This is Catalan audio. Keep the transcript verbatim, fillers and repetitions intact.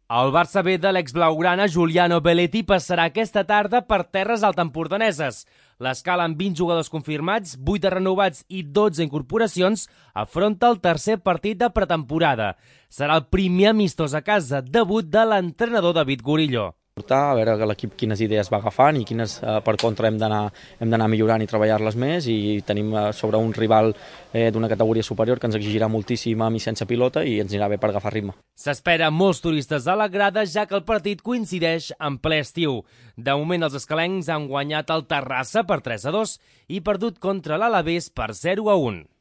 El Barça B de l'exblaugrana Giuliano Belletti passarà aquesta tarda per terres altempordaneses. L'escala amb vint jugadors confirmats, vuit de renovats i dotze incorporacions afronta el tercer partit de pretemporada. Serà el primer amistós a casa, debut de l'entrenador David Gorillo. A veure l'equip quines idees va agafant i quines eh, per contra hem d'anar hem d'anar millorant i treballar-les més, i tenim eh, sobre un rival eh, d'una categoria superior que ens exigirà moltíssim amb i sense pilota i ens anirà bé per agafar ritme. S'espera molts turistes a la grada, ja que el partit coincideix en ple estiu. De moment els escalencs han guanyat el Terrassa per tres a dos i perdut contra l'Alavés per zero a un.